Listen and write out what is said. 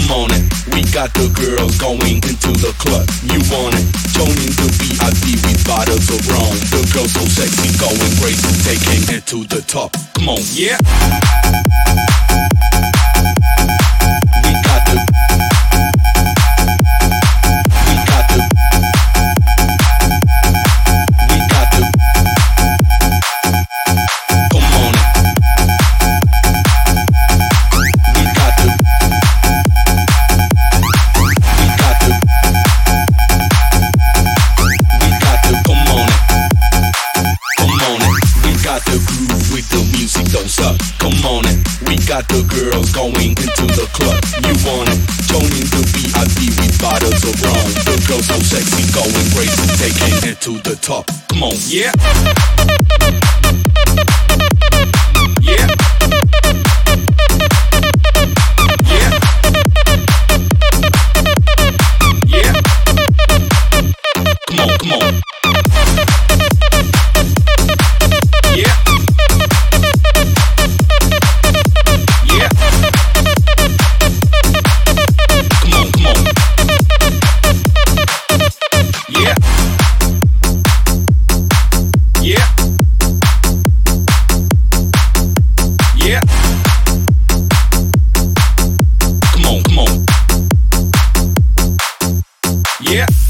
Come on it, we got the girls going into the club. You want it? Joining the VIP with bottles of rum. The girls so sexy, going crazy, taking it to the top. Come on, yeah. We got the. We got the. We got the. Come on it. We got the. We got the. We got the. Come on it. Come on it. We got the groove with the music, don't stop. Come on it. We got the girls going into the club. You want it? Joining the VIP with bottles of rum. The girls so sexy, going crazy, taking it to the top. Come on, yeah. Yeah. Yeah. Yeah. Come on, come on. Yeah. Yeah. Come on, come on. Yeah. Yeah. Yeah. Come on, come on. Yeah.